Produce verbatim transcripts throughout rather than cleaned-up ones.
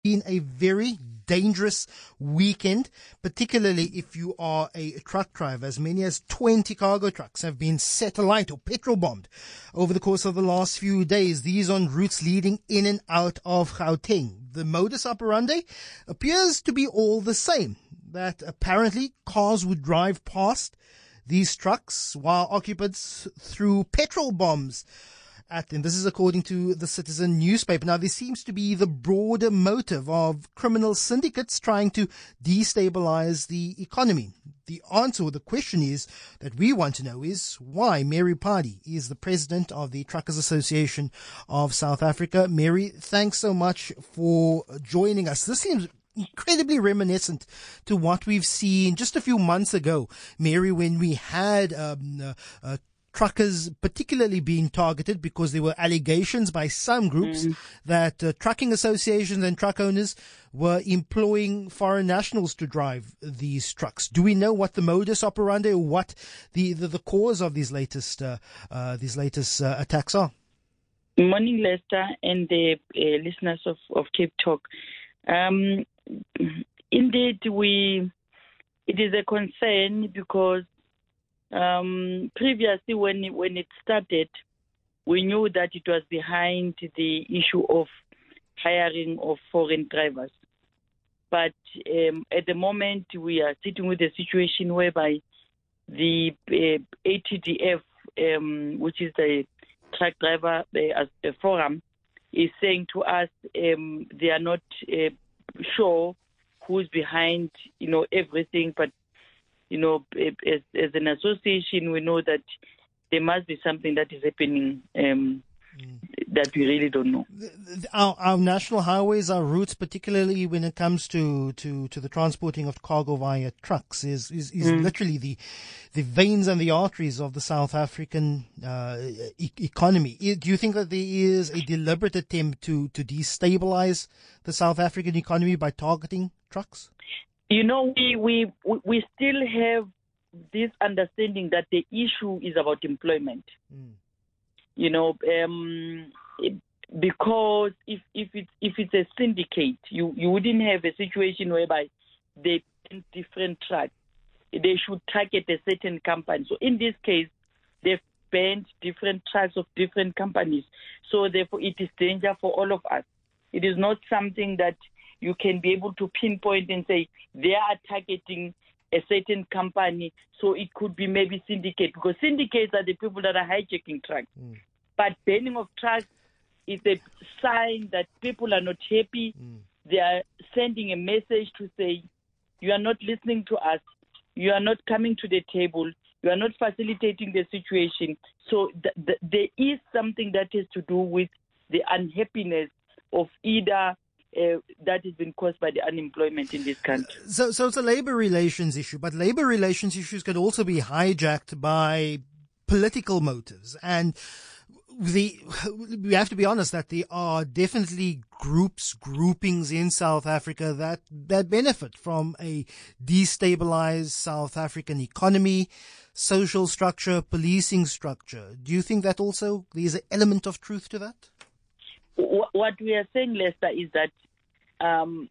been a very dangerous weekend, particularly if you are a truck driver. As many as twenty cargo trucks have been set alight or petrol bombed over the course of the last few days. These on routes leading in and out of Gauteng. The modus operandi appears to be all the same, that apparently cars would drive past these trucks while occupants threw petrol bombs at them. This is according to the Citizen newspaper. Now, there seems to be the broader motive of criminal syndicates trying to destabilize the economy. The answer, or the question is that we want to know is why. Mary Pardee is the president of the Truckers Association of South Africa. Mary, thanks so much for joining us. This seems incredibly reminiscent to what we've seen just a few months ago, Mary, when we had um, uh, uh, truckers particularly being targeted because there were allegations by some groups mm. that uh, trucking associations and truck owners were employing foreign nationals to drive these trucks. Do we know what the modus operandi or what the, the, the cause of these latest uh, uh, these latest uh, attacks are? Morning, Lester, and the uh, listeners of, of Cape Talk. Um, indeed, we it is a concern because Um, previously, when it, when it started, we knew that it was behind the issue of hiring of foreign drivers. But um, at the moment, we are sitting with a situation whereby the uh, A T D F, um, which is the truck driver uh, uh, forum, is saying to us um, they are not uh, sure who's behind, you know, everything, but You know, as, as an association, we know that there must be something that is happening um, mm. that we really don't know. Our, our national highways, our routes, particularly when it comes to, to, to the transporting of cargo via trucks, is is, is mm. literally the the veins and the arteries of the South African uh, e- economy. Do you think that there is a deliberate attempt to, to destabilize the South African economy by targeting trucks? You know, we, we we still have this understanding that the issue is about employment. Mm. You know, um, it, because if if it's if it's a syndicate, you, you wouldn't have a situation whereby they bend different tracks. They should target a certain company. So in this case, they've banned different tracks of different companies. So therefore, it is danger for all of us. It is not something that you can be able to pinpoint and say they are targeting a certain company, so it could be maybe syndicate, because syndicates are the people that are hijacking trucks. Mm. But banning of trucks is a sign that people are not happy. Mm. They are sending a message to say, you are not listening to us, you are not coming to the table, you are not facilitating the situation. So th- th- there is something that has to do with the unhappiness of either Uh, that has been caused by the unemployment in this country. So, so it's a labor relations issue, but labor relations issues can also be hijacked by political motives. And the, we have to be honest that there are definitely groups, groupings in South Africa that, that benefit from a destabilized South African economy, social structure, policing structure. Do you think that also there's an element of truth to that? What we are saying, Lester, is that um,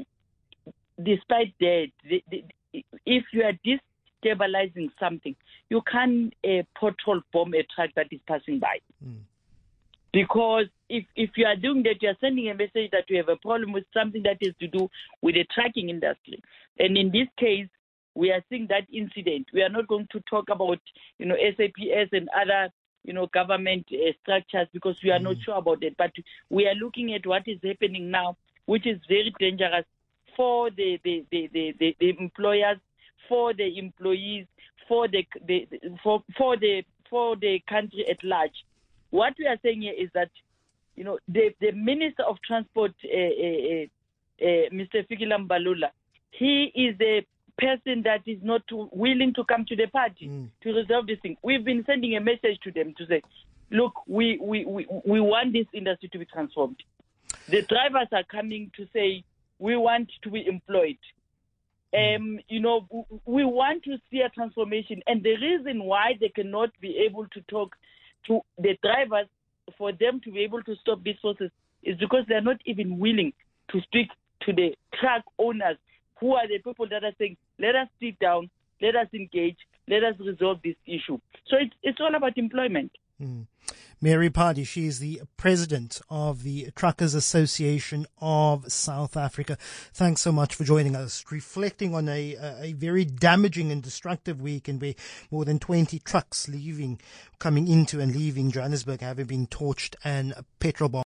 despite that, the, the, if you are destabilizing something, you can't uh, petrol bomb a truck that is passing by. Mm. Because if, if you are doing that, you are sending a message that you have a problem with something that has to do with the trucking industry. And in this case, we are seeing that incident. We are not going to talk about, you know, S A P S and other you know, government uh, structures because we are mm. not sure about it. But we are looking at what is happening now, which is very dangerous for the the, the, the, the, the employers, for the employees, for the, the for for the for the country at large. What we are saying here is that, you know, the, the Minister of Transport, uh, uh, uh, Mister Fikile Mbalula, he is a person that is not willing to come to the party mm. to resolve this thing. We've been sending a message to them to say, look, we, we, we, we want this industry to be transformed. The drivers are coming to say, we want to be employed. Um, you know, we want to see a transformation. And the reason why they cannot be able to talk to the drivers for them to be able to stop this process is because they're not even willing to speak to the truck owners, who are the people that are saying, let us sit down, let us engage, let us resolve this issue. So it's, it's all about employment. Mm. Mary Pardee, she is the president of the Truckers Association of South Africa. Thanks so much for joining us, reflecting on a, a very damaging and destructive weekend where more than twenty trucks leaving, coming into and leaving Johannesburg, having been torched and petrol bombed.